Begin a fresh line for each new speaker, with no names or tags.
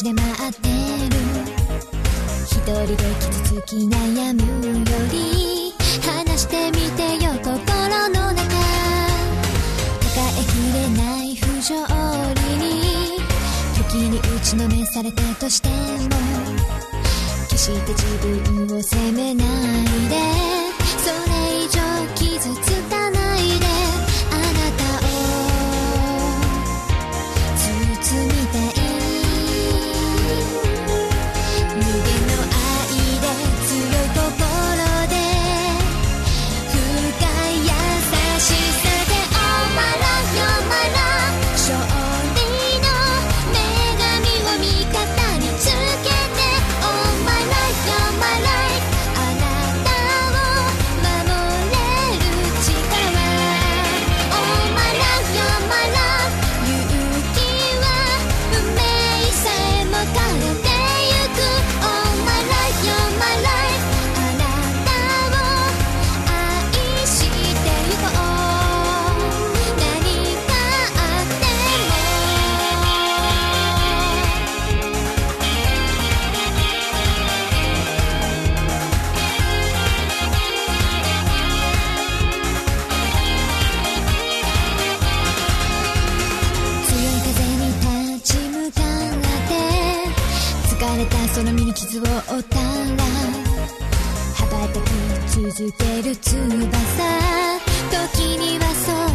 ちで待ってる。一人で傷つき悩むより話してみてよ心の中。抱えきれない不条理に時に打ちのめされてとしても決して自分を責めないで、それ以上傷つかないで。あなたを包みたい無限の愛で強い心で深い優しさで Oh my love, you're my love 勝利の女神を味方につけて Oh my life, you're my life あなたを守れる力は Oh my love, you're my love 勇気は運命さえも変えてゆく Oh my life, you're my life あなたを愛してゆこう何があっても強い風に立ち向かって疲れたその身に傷を負ったら羽ばたき続ける翼時にはそう